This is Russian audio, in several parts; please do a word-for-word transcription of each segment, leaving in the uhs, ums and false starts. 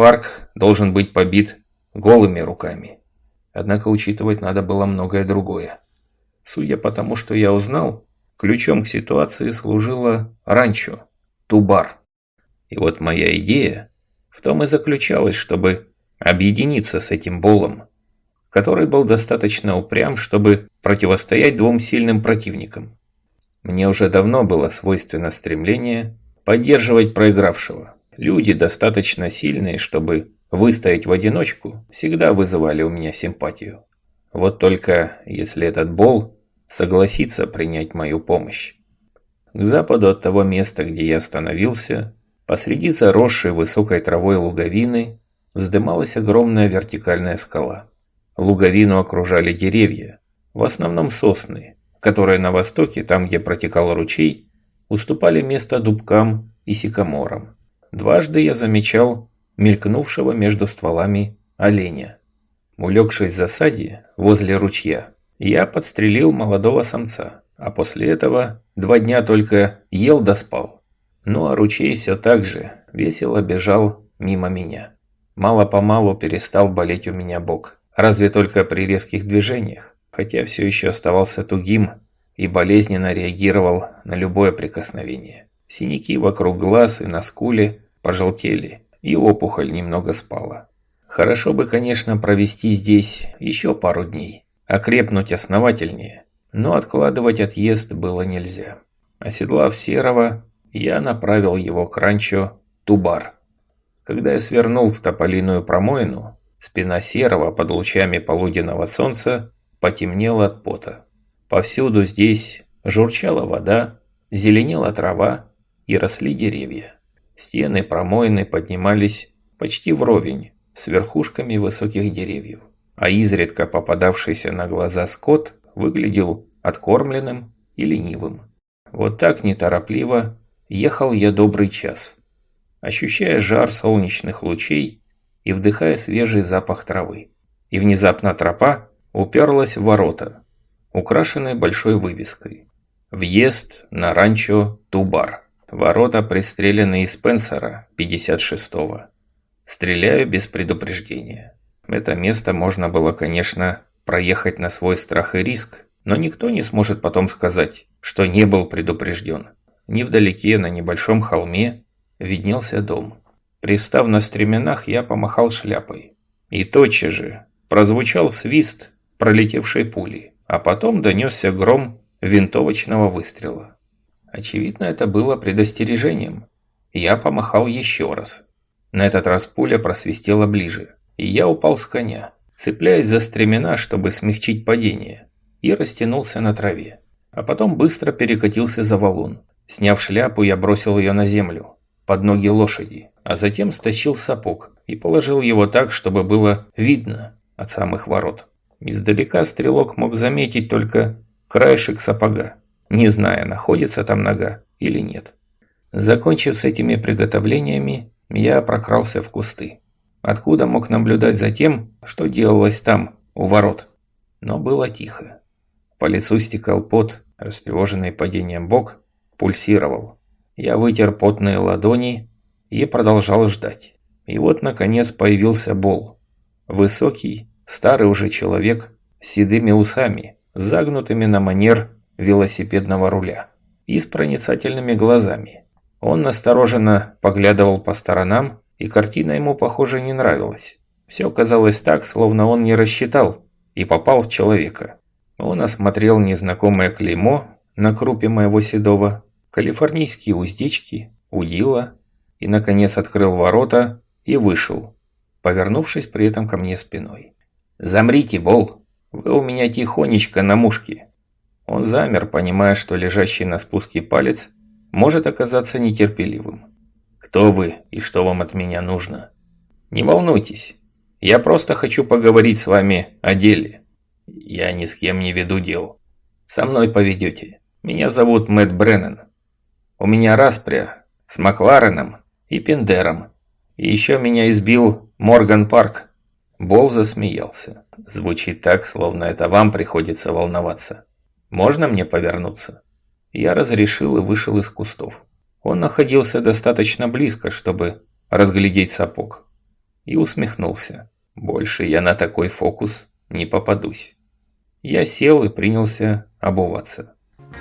парк должен быть побит голыми руками. Однако учитывать надо было многое другое. Судя по тому, что я узнал, ключом к ситуации служило ранчо, Тубар. И вот моя идея в том и заключалась, чтобы объединиться с этим Болом, который был достаточно упрям, чтобы противостоять двум сильным противникам. Мне уже давно было свойственно стремление поддерживать проигравшего. Люди, достаточно сильные, чтобы выстоять в одиночку, всегда вызывали у меня симпатию. Вот только если этот Бол согласится принять мою помощь. К западу от того места, где я остановился, посреди заросшей высокой травой луговины, вздымалась огромная вертикальная скала. Луговину окружали деревья, в основном сосны, которые на востоке, там где протекал ручей, уступали место дубкам и сикаморам. Дважды я замечал мелькнувшего между стволами оленя. Улегшись в засаде возле ручья, я подстрелил молодого самца, а после этого два дня только ел да спал. Ну а ручей все так же весело бежал мимо меня. Мало-помалу перестал болеть у меня бок, разве только при резких движениях, хотя все еще оставался тугим и болезненно реагировал на любое прикосновение. Синяки вокруг глаз и на скуле пожелтели, и опухоль немного спала. Хорошо бы, конечно, провести здесь еще пару дней, окрепнуть основательнее, но откладывать отъезд было нельзя. Оседлав Серого, я направил его к ранчо Тубар. Когда я свернул в тополиную промоину, спина Серого под лучами полуденного солнца потемнела от пота. Повсюду здесь журчала вода, зеленела трава и росли деревья. Стены промоины поднимались почти вровень с верхушками высоких деревьев, а изредка попадавшийся на глаза скот выглядел откормленным и ленивым. Вот так неторопливо ехал я добрый час, ощущая жар солнечных лучей и вдыхая свежий запах травы. И внезапно тропа уперлась в ворота, украшенные большой вывеской: «Въезд на ранчо Тубар». Ворота пристреляны из Спенсера пятьдесят шестого. Стреляю без предупреждения. Это место можно было, конечно, проехать на свой страх и риск, но никто не сможет потом сказать, что не был предупрежден. Невдалеке, на небольшом холме, виднелся дом. Привстав на стременах, я помахал шляпой. И тотчас же прозвучал свист пролетевшей пули, а потом донесся гром винтовочного выстрела. Очевидно, это было предостережением. Я помахал еще раз. На этот раз пуля просвистела ближе, и я упал с коня, цепляясь за стремена, чтобы смягчить падение, и растянулся на траве. А потом быстро перекатился за валун. Сняв шляпу, я бросил ее на землю, под ноги лошади, а затем стащил сапог и положил его так, чтобы было видно от самых ворот. Издалека стрелок мог заметить только краешек сапога, не зная, находится там нога или нет. Закончив с этими приготовлениями, я прокрался в кусты, откуда мог наблюдать за тем, что делалось там, у ворот. Но было тихо. По лицу стекал пот, растревоженный падением бок пульсировал. Я вытер потные ладони и продолжал ждать. И вот, наконец, появился Бол. Высокий, старый уже человек, с седыми усами, загнутыми на манер велосипедного руля и с проницательными глазами. Он настороженно поглядывал по сторонам, и картина ему, похоже, не нравилась. Все казалось так, словно он не рассчитал и попал в человека. Он осмотрел незнакомое клеймо на крупе моего седого, калифорнийские уздечки, удила и, наконец, открыл ворота и вышел, повернувшись при этом ко мне спиной. «Замрите, Бол, вы у меня тихонечко на мушке». Он замер, понимая, что лежащий на спуске палец может оказаться нетерпеливым. «Кто вы и что вам от меня нужно?» «Не волнуйтесь, я просто хочу поговорить с вами о деле. Я ни с кем не веду дел. Со мной поведете. Меня зовут Мэтт Бреннан. У меня распря с Маклареном и Пендером. И еще меня избил Морган Парк». Бол засмеялся. «Звучит так, словно это вам приходится волноваться. Можно мне повернуться?» Я разрешил и вышел из кустов. Он находился достаточно близко, чтобы разглядеть сапог. и усмехнулся. Больше я на такой фокус не попадусь. Я сел и принялся обуваться.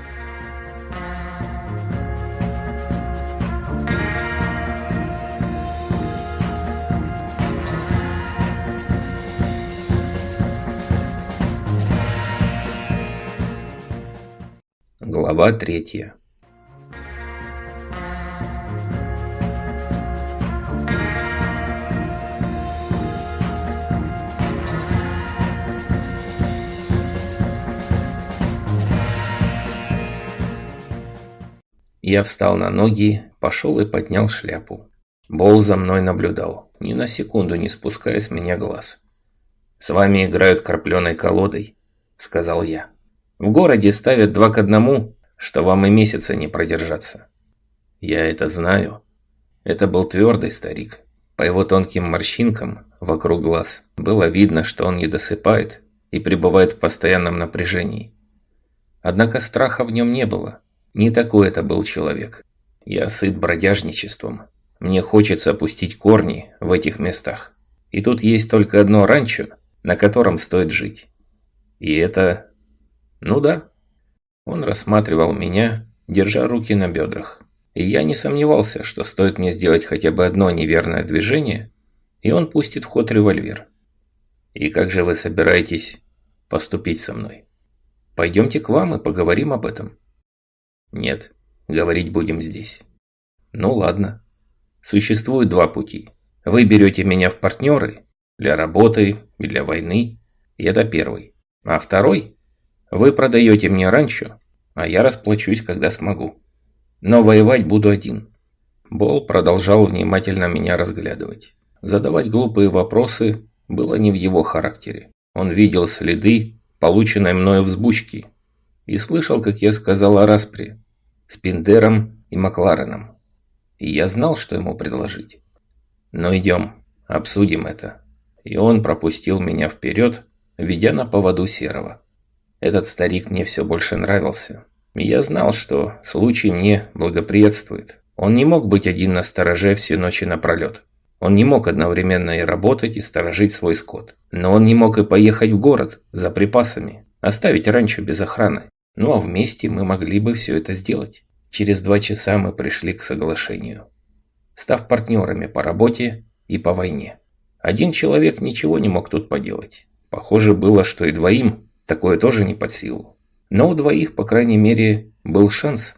Глава третья. Я встал на ноги, пошел и поднял шляпу. Бол за мной наблюдал, ни на секунду не спуская с меня глаз. «С вами играют крапленой колодой», — сказал я. «В городе ставят два к одному, что вам и месяца не продержаться». «Я это знаю». Это был твердый старик. По его тонким морщинкам вокруг глаз было видно, что он не досыпает и пребывает в постоянном напряжении. Однако страха в нем не было. Не такой это был человек. Я сыт бродяжничеством. Мне хочется опустить корни в этих местах. И тут есть только одно ранчо, на котором стоит жить. И это... Ну да. Он рассматривал меня, держа руки на бедрах. И я не сомневался, что стоит мне сделать хотя бы одно неверное движение, и он пустит в ход револьвер. «И как же вы собираетесь поступить со мной? Пойдемте к вам и поговорим об этом». «Нет, говорить будем здесь». «Ну ладно. Существует два пути. Вы берете меня в партнеры для работы и для войны, и это первый. А второй – вы продаете мне ранчо, а я расплачусь, когда смогу. Но воевать буду один». Бол продолжал внимательно меня разглядывать. Задавать глупые вопросы было не в его характере. Он видел следы полученной мною взбучки и слышал, как я сказал о распре с Пиндером и Маклареном. И я знал, что ему предложить. «Но идем, обсудим это». И он пропустил меня вперед, ведя на поводу Серого. Этот старик мне все больше нравился. И я знал, что случай мне благоприятствует. Он не мог быть один на стороже все ночи напролет. Он не мог одновременно и работать, и сторожить свой скот. Но он не мог и поехать в город за припасами, оставить ранчо без охраны. Ну а вместе мы могли бы все это сделать. Через два часа мы пришли к соглашению, став партнерами по работе и по войне. Один человек ничего не мог тут поделать. Похоже было, что и двоим такое тоже не под силу. Но у двоих, по крайней мере, был шанс.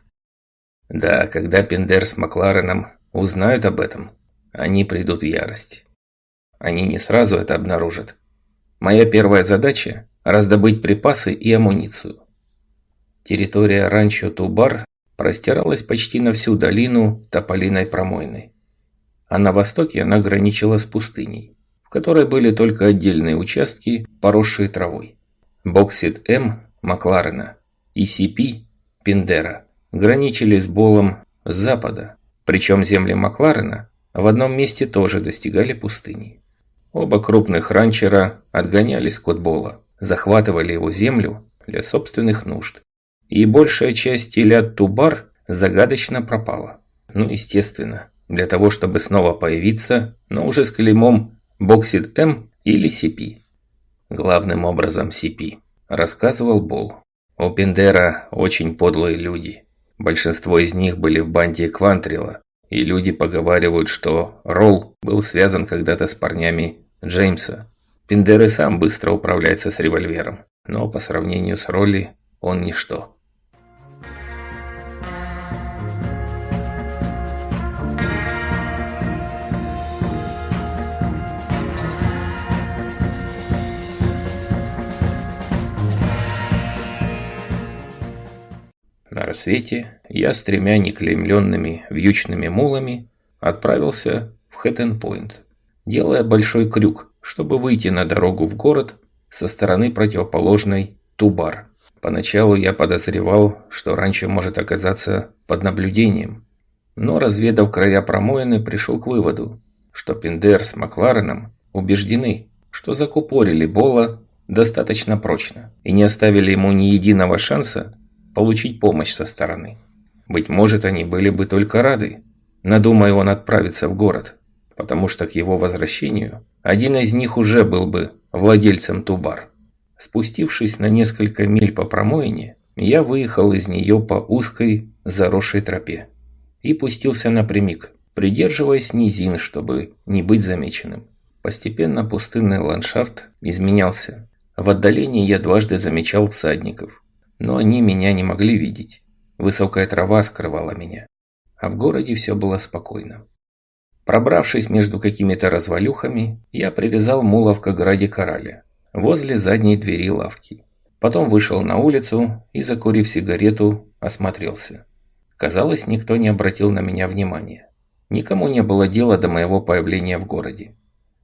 Да, когда Пиндер с Маклареном узнают об этом, они придут в ярость. Они не сразу это обнаружат. Моя первая задача – раздобыть припасы и амуницию. Территория ранчо Тубар простиралась почти на всю долину Тополиной промойной. А на востоке она граничила с пустыней, в которой были только отдельные участки, поросшие травой. Боксит М Макларена и Си Пи Пиндера граничили с Болом с запада, причем земли Макларена в одном месте тоже достигали пустыни. Оба крупных ранчера отгоняли скот Бола, захватывали его землю для собственных нужд. И большая часть телят Тубар загадочно пропала. Ну, естественно, для того, чтобы снова появиться, но уже с клеймом Боксит М или Си Пи. Главным образом Си Пи, рассказывал Бол. У Пиндера очень подлые люди. Большинство из них были в банде Квантрила, и люди поговаривают, что Ролл был связан когда-то с парнями Джеймса. Пиндер и сам быстро управляется с револьвером, но по сравнению с Ролли он ничто. На рассвете я с тремя неклеймленными вьючными мулами отправился в Хэттон-Пойнт, делая большой крюк, чтобы выйти на дорогу в город со стороны противоположной Тубар. Поначалу я подозревал, что ранчо может оказаться под наблюдением, но, разведав края промоины, пришел к выводу, что Пиндер с Маклареном убеждены, что закупорили Бола достаточно прочно и не оставили ему ни единого шанса получить помощь со стороны. Быть может, они были бы только рады, надумая он отправиться в город, потому что к его возвращению один из них уже был бы владельцем Тубар. Спустившись на несколько миль по промоине, я выехал из нее по узкой заросшей тропе и пустился напрямик, придерживаясь низин, чтобы не быть замеченным. Постепенно пустынный ландшафт изменялся. В отдалении я дважды замечал всадников, но они меня не могли видеть. Высокая трава скрывала меня, а в городе все было спокойно. Пробравшись между какими-то развалюхами, я привязал мулов к ограде кораля, возле задней двери лавки. Потом вышел на улицу и, закурив сигарету, осмотрелся. Казалось, никто не обратил на меня внимания. Никому не было дела до моего появления в городе.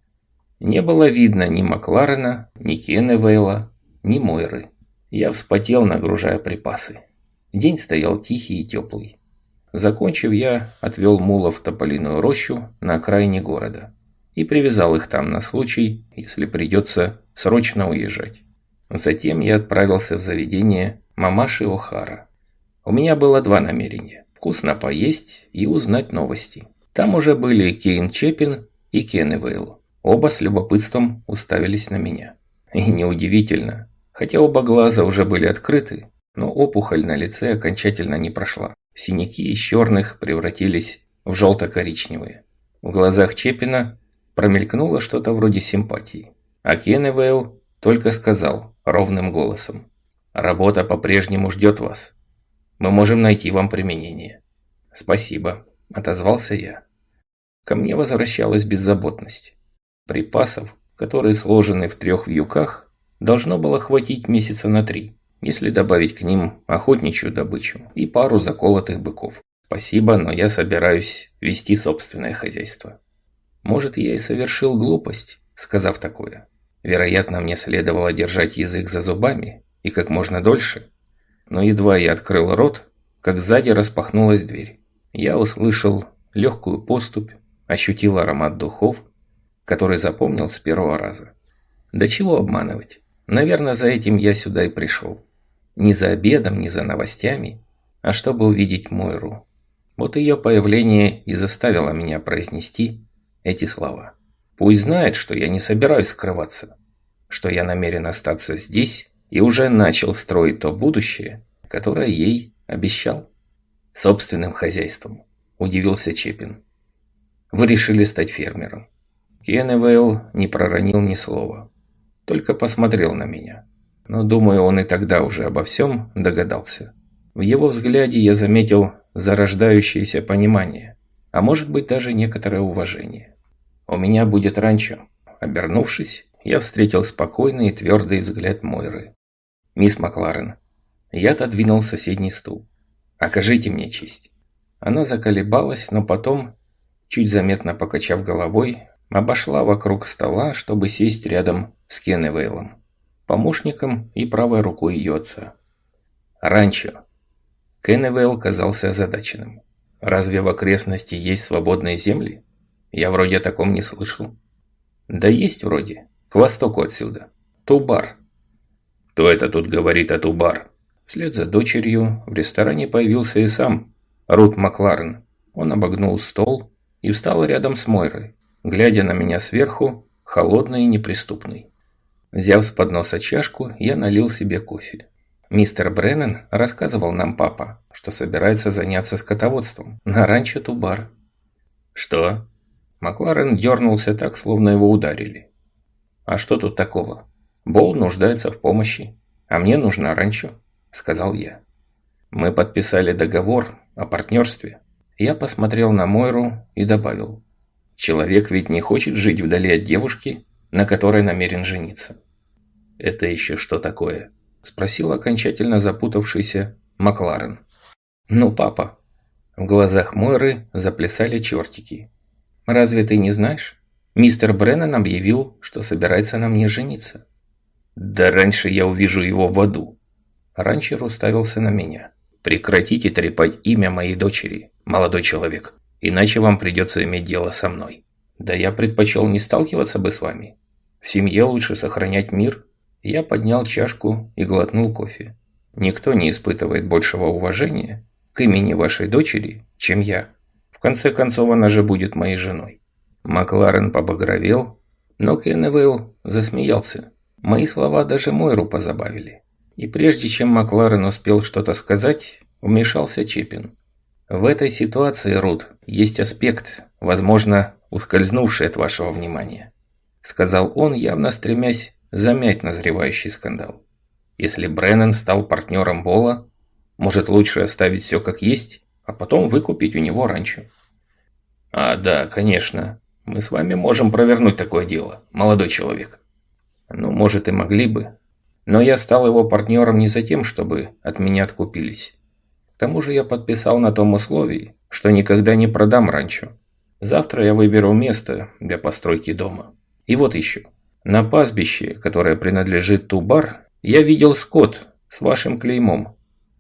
Не было видно ни Макларена, ни Кенневейла, ни Мойры. Я вспотел, нагружая припасы. День стоял тихий и теплый. Закончив, я отвел мулов в тополиную рощу на окраине города и привязал их там на случай, если придется срочно уезжать. Затем я отправился в заведение мамаши О'Хара. У меня было два намерения – вкусно поесть и узнать новости. Там уже были Кейн Чеппин и Кенневейл. Оба с любопытством уставились на меня. И неудивительно, хотя оба глаза уже были открыты, но опухоль на лице окончательно не прошла. Синяки из черных превратились в желто-коричневые. В глазах Чеппина промелькнуло что-то вроде симпатии. А Кенневейл только сказал ровным голосом: «Работа по-прежнему ждет вас. Мы можем найти вам применение». «Спасибо», – отозвался я. Ко мне возвращалась беззаботность. Припасов, которые сложены в трех вьюках, должно было хватить месяца на три, если добавить к ним охотничью добычу и пару заколотых быков. Спасибо, но я собираюсь вести собственное хозяйство. Может, я и совершил глупость, сказав такое. Вероятно, мне следовало держать язык за зубами и как можно дольше. Но едва я открыл рот, как сзади распахнулась дверь. Я услышал легкую поступь, ощутил аромат духов, который запомнил с первого раза. Да чего обманывать? Наверное, за этим я сюда и пришел. Не за обедом, не за новостями, а чтобы увидеть Мойру. Вот ее появление и заставило меня произнести эти слова. Пусть знает, что я не собираюсь скрываться, что я намерен остаться здесь и уже начал строить то будущее, которое ей обещал. Собственным хозяйством, удивился Чеппин. Вы решили стать фермером. Кенневейл не проронил ни слова, только посмотрел на меня. Но, думаю, он и тогда уже обо всем догадался. В его взгляде я заметил зарождающееся понимание, а может быть даже некоторое уважение. «У меня будет ранчо». Обернувшись, я встретил спокойный и твердый взгляд Мойры. «Мисс Макларен». Я отодвинул соседний стул. «Окажите мне честь». Она заколебалась, но потом, чуть заметно покачав головой, обошла вокруг стола, чтобы сесть рядом с Кенневейлом, помощником и правой рукой ее отца. «Ранчо». Кенневейл казался озадаченным. «Разве в окрестности есть свободные земли? Я вроде о таком не слышал». «Да есть вроде. К востоку отсюда. Тубар». «Кто это тут говорит о Тубар?» Вслед за дочерью в ресторане появился и сам Рут Макларен. Он обогнул стол и встал рядом с Мойрой, глядя на меня сверху, холодный и неприступный. Взяв с подноса чашку, я налил себе кофе. «Мистер Бреннан рассказывал нам, папа, что собирается заняться скотоводством на ранчо Тубар». «Что?» Макларен дернулся так, словно его ударили. «А что тут такого? Бол нуждается в помощи, а мне нужна ранчо», — сказал я. «Мы подписали договор о партнерстве». Я посмотрел на Мойру и добавил: «Человек ведь не хочет жить вдали от девушки, на которой намерен жениться». «Это еще что такое?» – спросил окончательно запутавшийся Макларен. «Ну, папа». В глазах Мойры заплясали чертики. «Разве ты не знаешь? Мистер Бреннан объявил, что собирается на мне жениться». «Да раньше я увижу его в аду». Ранчер уставился на меня. «Прекратите трепать имя моей дочери, молодой человек, иначе вам придется иметь дело со мной». «Да я предпочел не сталкиваться бы с вами. В семье лучше сохранять мир». Я поднял чашку и глотнул кофе. «Никто не испытывает большего уважения к имени вашей дочери, чем я. В конце концов, она же будет моей женой». Макларен побагровел, но Кенневейл засмеялся. Мои слова даже Мойру позабавили. И прежде чем Макларен успел что-то сказать, вмешался Чеппин. «В этой ситуации, Рут, есть аспект, возможно, ускользнувший от вашего внимания», сказал он, явно стремясь замять назревающий скандал. «Если Бреннан стал партнером Бола, может, лучше оставить все как есть, а потом выкупить у него ранчо». «А, да, конечно, мы с вами можем провернуть такое дело, молодой человек». «Ну, может, и могли бы. Но я стал его партнером не за тем, чтобы от меня откупились. К тому же я подписал на том условии, что никогда не продам ранчо. Завтра я выберу место для постройки дома. И вот еще. На пастбище, которое принадлежит Тубар, я видел скот с вашим клеймом.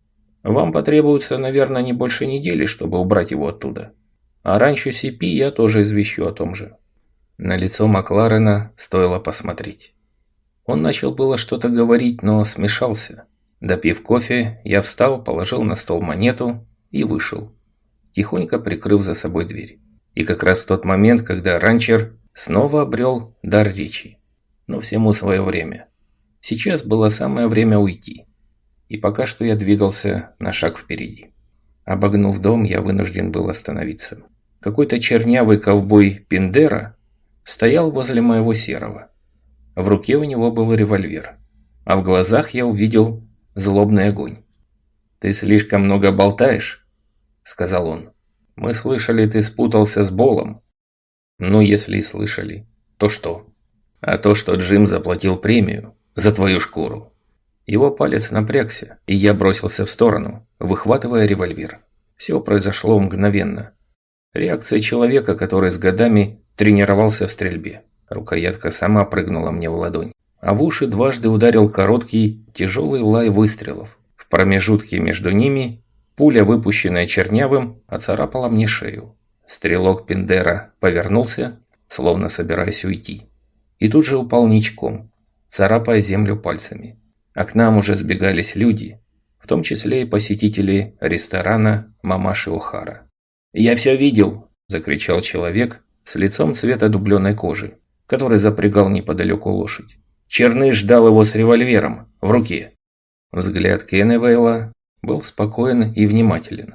Вам потребуется, наверное, не больше недели, чтобы убрать его оттуда. А ранчо Сипи я тоже извещу о том же». На лицо Макларена стоило посмотреть. Он начал было что-то говорить, но смешался. Допив кофе, я встал, положил на стол монету и вышел, тихонько прикрыв за собой дверь. И как раз в тот момент, когда ранчер снова обрел дар речи. Но всему свое время. Сейчас было самое время уйти. И пока что я двигался на шаг впереди. Обогнув дом, я вынужден был остановиться. Какой-то чернявый ковбой Пиндера стоял возле моего серого. В руке у него был револьвер, а в глазах я увидел злобный огонь. «Ты слишком много болтаешь», — сказал он. «Мы слышали, ты спутался с Болом». «Ну, если и слышали, то что?» «А то, что Джим заплатил премию за твою шкуру». Его палец напрягся, и я бросился в сторону, выхватывая револьвер. Все произошло мгновенно. Реакция человека, который с годами тренировался в стрельбе. Рукоятка сама прыгнула мне в ладонь, а в уши дважды ударил короткий, тяжелый лай выстрелов. В промежутке между ними пуля, выпущенная чернявым, оцарапала мне шею. Стрелок Пиндера повернулся, словно собираясь уйти, и тут же упал ничком, царапая землю пальцами. А к нам уже сбегались люди, в том числе и посетители ресторана мамаши О'Хара. «Я все видел!» – закричал человек с лицом цвета дубленой кожи, который запрягал неподалеку лошадь. Черный ждал его с револьвером в руке. Взгляд Кенневейла был спокоен и внимателен.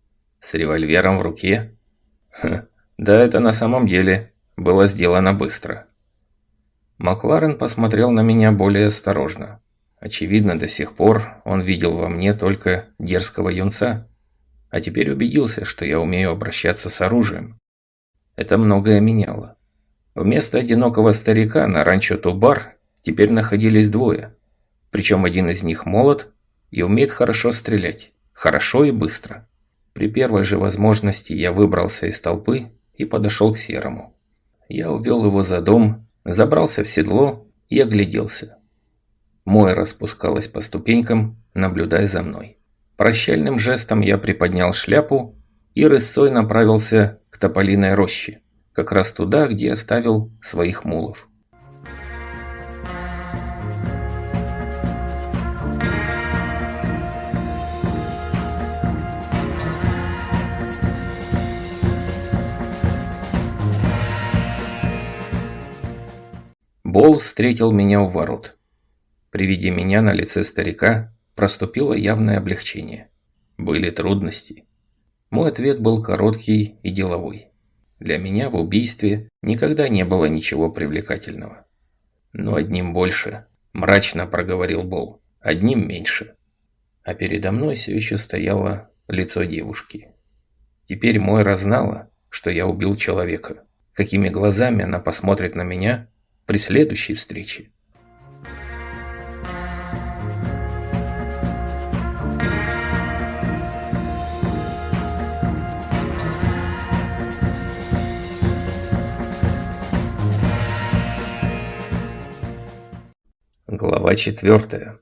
«С револьвером в руке?» Ха, да, это на самом деле было сделано быстро. Макларен посмотрел на меня более осторожно. Очевидно, до сих пор он видел во мне только дерзкого юнца, а теперь убедился, что я умею обращаться с оружием. Это многое меняло. Вместо одинокого старика на ранчо Тубар теперь находились двое. Причем один из них молод и умеет хорошо стрелять. Хорошо и быстро. При первой же возможности я выбрался из толпы и подошел к серому. Я увел его за дом, забрался в седло и огляделся. Мойра спускалась по ступенькам, наблюдая за мной. Прощальным жестом я приподнял шляпу и рысцой направился к тополиной роще. Как раз туда, где оставил своих мулов. Бол встретил меня у ворот. При виде меня на лице старика проступило явное облегчение. Были трудности. Мой ответ был короткий и деловой. Для меня в убийстве никогда не было ничего привлекательного. Но одним больше, мрачно проговорил Бол, одним меньше. А передо мной все еще стояло лицо девушки. Теперь Мойра знала, что я убил человека. Какими глазами она посмотрит на меня при следующей встрече? Глава четвертая.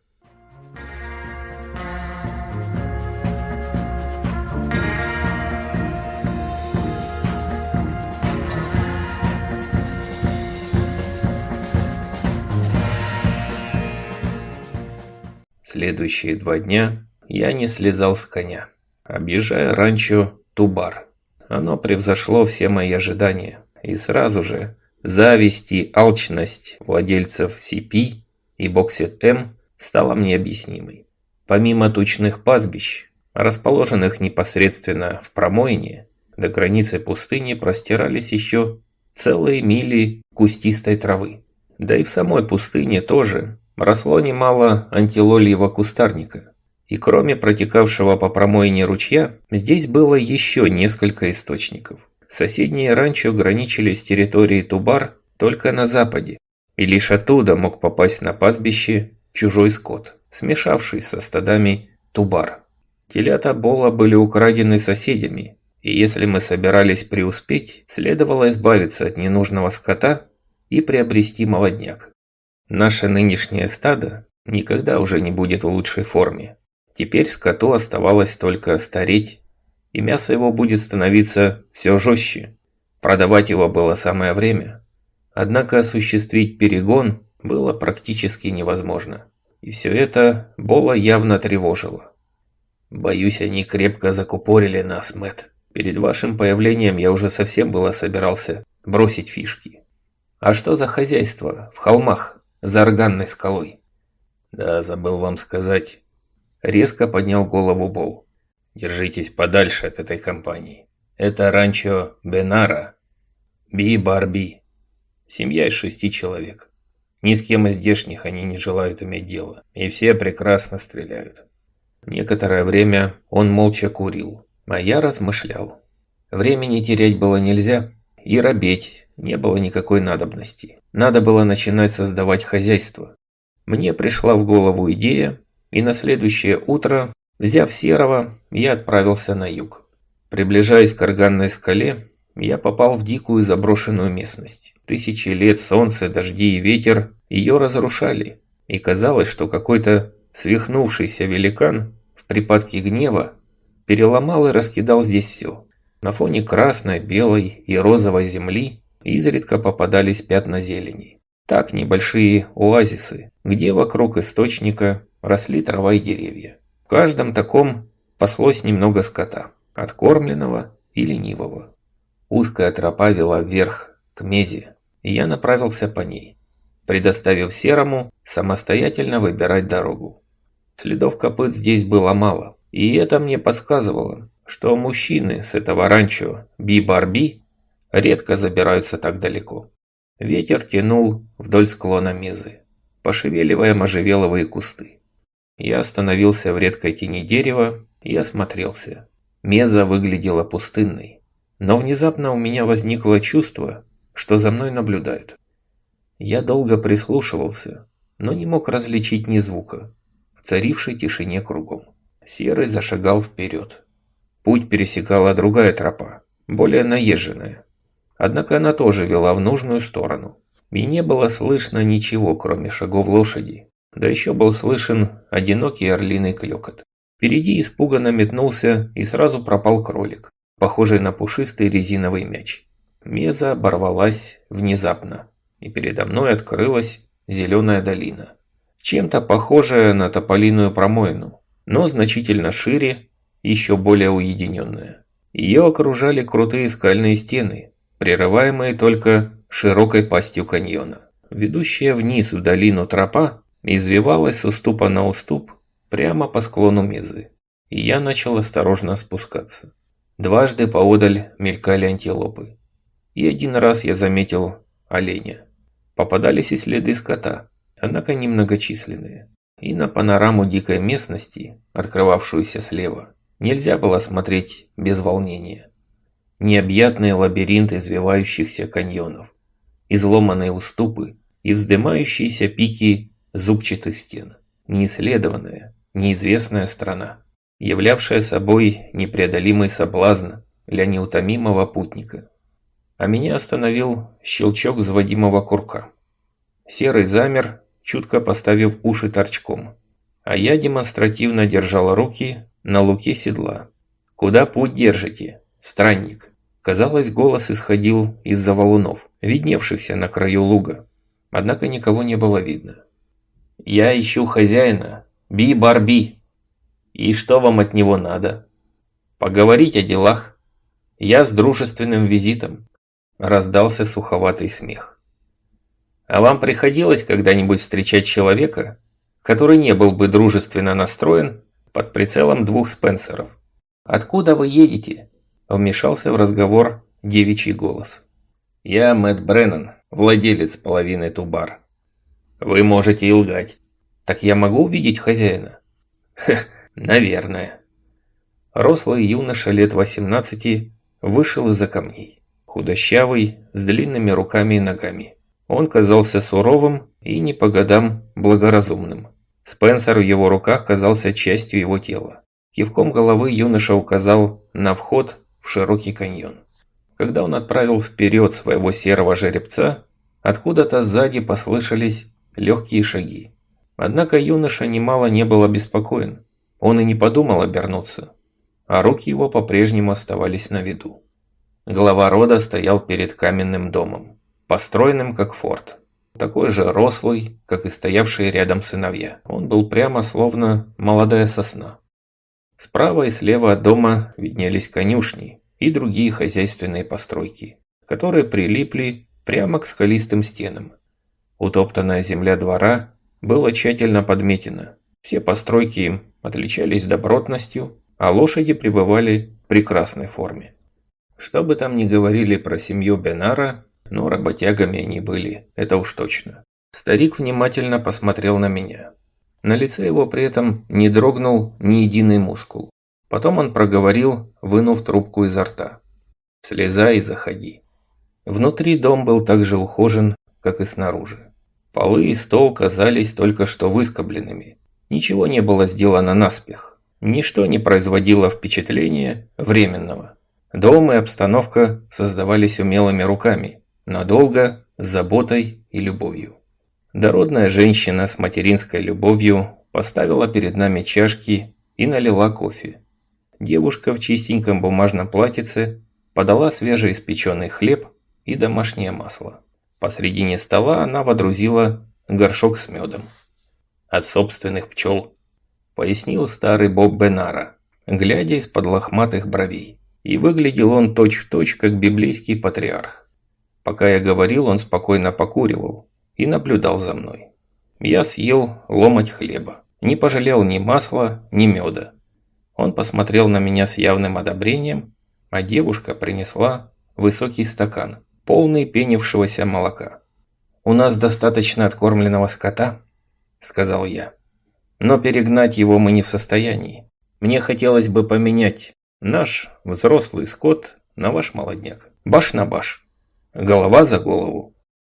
Следующие два дня я не слезал с коня, объезжая ранчо Тубар. Оно превзошло все мои ожидания. И сразу же зависть и алчность владельцев си пи и Боксит-М стала мне объяснимой. Помимо тучных пастбищ, расположенных непосредственно в промойне, до границы пустыни простирались еще целые мили кустистой травы. Да и в самой пустыне тоже росло немало антилольего кустарника. И кроме протекавшего по промойне ручья, здесь было еще несколько источников. Соседние ранчо граничили с территорией Тубар только на западе, и лишь оттуда мог попасть на пастбище чужой скот, смешавшись со стадами Тубар. Телята Бола были украдены соседями, и если мы собирались преуспеть, следовало избавиться от ненужного скота и приобрести молодняк. Наше нынешнее стадо никогда уже не будет в лучшей форме. Теперь скоту оставалось только стареть, и мясо его будет становиться все жестче. Продавать его было самое время. Однако осуществить перегон было практически невозможно. И все это Бола явно тревожило. «Боюсь, они крепко закупорили нас, Мэтт. Перед вашим появлением я уже совсем было собирался бросить фишки. А что за хозяйство в холмах за органной скалой?» «Да, забыл вам сказать». Резко поднял голову Бол. «Держитесь подальше от этой компании. Это ранчо Бенара, Би-Барби. Семья из шести человек. Ни с кем из здешних они не желают иметь дело, и все прекрасно стреляют». Некоторое время он молча курил, а я размышлял. Времени терять было нельзя, и робеть не было никакой надобности. Надо было начинать создавать хозяйство. Мне пришла в голову идея, и на следующее утро, взяв Серого, я отправился на юг. Приближаясь к органной скале, я попал в дикую заброшенную местность. Тысячи лет солнце, дожди и ветер ее разрушали, и казалось, что какой-то свихнувшийся великан в припадке гнева переломал и раскидал здесь все. На фоне красной, белой и розовой земли изредка попадались пятна зелени. Так небольшие оазисы, где вокруг источника росли трава и деревья. В каждом таком паслось немного скота, откормленного и ленивого. Узкая тропа вела вверх к Мезе, и я направился по ней, предоставив Серому самостоятельно выбирать дорогу. Следов копыт здесь было мало, и это мне подсказывало, что мужчины с этого ранчо Би-Барби редко забираются так далеко. Ветер тянул вдоль склона Мезы, пошевеливая можжевеловые кусты. Я остановился в редкой тени дерева и осмотрелся. Меза выглядела пустынной, но внезапно у меня возникло чувство, что за мной наблюдают. Я долго прислушивался, но не мог различить ни звука в царившей тишине кругом. Серый зашагал вперед. Путь пересекала другая тропа, более наезженная. Однако она тоже вела в нужную сторону. И не было слышно ничего, кроме шагов лошади. Да еще был слышен одинокий орлиный клёкот. Впереди испуганно метнулся и сразу пропал кролик, похожий на пушистый резиновый мяч. Меза оборвалась внезапно, и передо мной открылась зеленая долина. Чем-то похожая на тополиную промоину, но значительно шире, еще более уединенная. Ее окружали крутые скальные стены, прерываемые только широкой пастью каньона. Ведущая вниз в долину тропа извивалась с уступа на уступ прямо по склону Мезы, и я начал осторожно спускаться. Дважды поодаль мелькали антилопы, и один раз я заметил оленя. Попадались и следы скота, однако немногочисленные, и на панораму дикой местности, открывавшуюся слева, нельзя было смотреть без волнения. Необъятный лабиринт извивающихся каньонов, изломанные уступы и вздымающиеся пики зубчатых стен. Неисследованная, неизвестная страна, являвшая собой непреодолимый соблазн для неутомимого путника. А меня остановил щелчок взводимого курка. Серый замер, чутко поставив уши торчком, а я демонстративно держал руки на луке седла. «Куда путь держите, странник?» Казалось, голос исходил из-за валунов, видневшихся на краю луга, однако никого не было видно. «Я ищу хозяина, Би-Барби. И что вам от него надо?» «Поговорить о делах. Я с дружественным визитом». раздался суховатый смех. А вам приходилось когда-нибудь встречать человека, который не был бы дружественно настроен под прицелом двух Спенсеров? «Откуда вы едете?» – вмешался в разговор девичий голос. «Я Мэтт Бреннан, владелец половины Тубар». «Вы можете и лгать». «Так я могу увидеть хозяина?» «Хе, наверное». Рослый юноша лет восемнадцати вышел из-за камней. Худощавый, с длинными руками и ногами. Он казался суровым и не по годам благоразумным. Спенсер в его руках казался частью его тела. Кивком головы юноша указал на вход в широкий каньон. Когда он отправил вперед своего серого жеребца, откуда-то сзади послышались легкие шаги. Однако юноша немало не был обеспокоен. Он и не подумал обернуться, а руки его по-прежнему оставались на виду. Глава рода стоял перед каменным домом, построенным как форт. Такой же рослый, как и стоявшие рядом сыновья. Он был прямо словно молодая сосна. Справа и слева от дома виднелись конюшни и другие хозяйственные постройки, которые прилипли прямо к скалистым стенам. Утоптанная земля двора была тщательно подметена. Все постройки отличались добротностью, а лошади пребывали в прекрасной форме. Что бы там ни говорили про семью Бенара, но работягами они были, это уж точно. Старик внимательно посмотрел на меня. На лице его при этом не дрогнул ни единый мускул. Потом он проговорил, вынув трубку изо рта. «Слезай и заходи». Внутри дом был так же ухожен, как и снаружи. Полы и стол казались только что выскобленными. Ничего не было сделано наспех. Ничто не производило впечатления временного. Дом и обстановка создавались умелыми руками, надолго, с заботой и любовью. Дородная женщина с материнской любовью поставила перед нами чашки и налила кофе. Девушка в чистеньком бумажном платьице подала свежеиспеченный хлеб и домашнее масло. Посредине стола она водрузила горшок с медом. «От собственных пчел», — пояснил старый Боб Бенара, глядя из-под лохматых бровей. И выглядел он точь-в-точь, как библейский патриарх. Пока я говорил, он спокойно покуривал и наблюдал за мной. Я съел ломоть хлеба, не пожалел ни масла, ни меда. Он посмотрел на меня с явным одобрением, а девушка принесла высокий стакан, полный пенившегося молока. «У нас достаточно откормленного скота», — сказал я. «Но перегнать его мы не в состоянии. Мне хотелось бы поменять наш взрослый скот на ваш молодняк. Баш на баш. Голова за голову».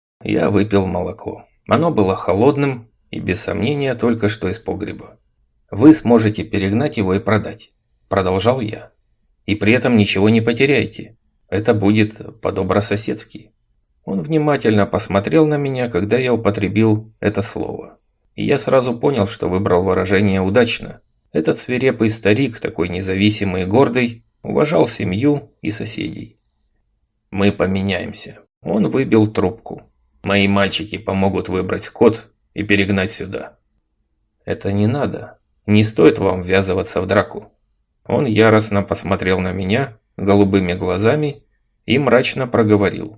Я выпил молоко. Оно было холодным и, без сомнения, только что из погреба. «Вы сможете перегнать его и продать», – продолжал я. «И при этом ничего не потеряете. Это будет по-добрососедски». Он внимательно посмотрел на меня, когда я употребил это слово. И я сразу понял, что выбрал выражение удачно. Этот свирепый старик, такой независимый и гордый, уважал семью и соседей. «Мы поменяемся». Он выбил трубку. «Мои мальчики помогут выбрать скот и перегнать сюда». «Это не надо. Не стоит вам ввязываться в драку». Он яростно посмотрел на меня голубыми глазами и мрачно проговорил.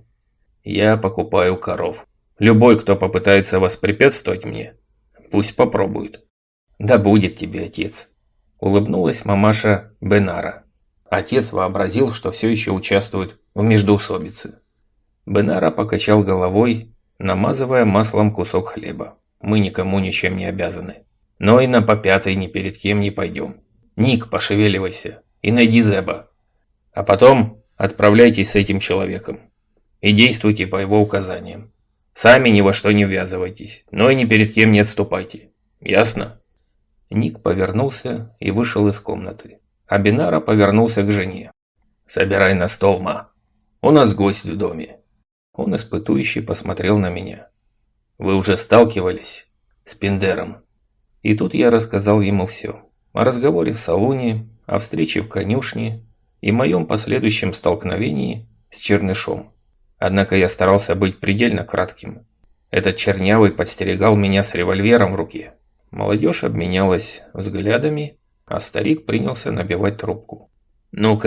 «Я покупаю коров. Любой, кто попытается воспрепятствовать мне, пусть попробует». «Да будет тебе, отец», — улыбнулась мамаша Бенара. Отец вообразил, что все еще участвует в междоусобице. Бенара покачал головой, намазывая маслом кусок хлеба. «Мы никому ничем не обязаны. Но и на попятый ни перед кем не пойдем. Ник, пошевеливайся и найди Зеба. А потом отправляйтесь с этим человеком и действуйте по его указаниям. Сами ни во что не ввязывайтесь, но и ни перед кем не отступайте. Ясно?» Ник повернулся и вышел из комнаты. А Бенара повернулся к жене. «Собирай на стол, ма. У нас гость в доме». Он испытующе посмотрел на меня. «Вы уже сталкивались с Пиндером?» И тут я рассказал ему все. О разговоре в салоне, о встрече в конюшне и моем последующем столкновении с Чернышом. Однако я старался быть предельно кратким. Этот чернявый подстерегал меня с револьвером в руке. Молодежь обменялась взглядами, а старик принялся набивать трубку. «Ну-ка,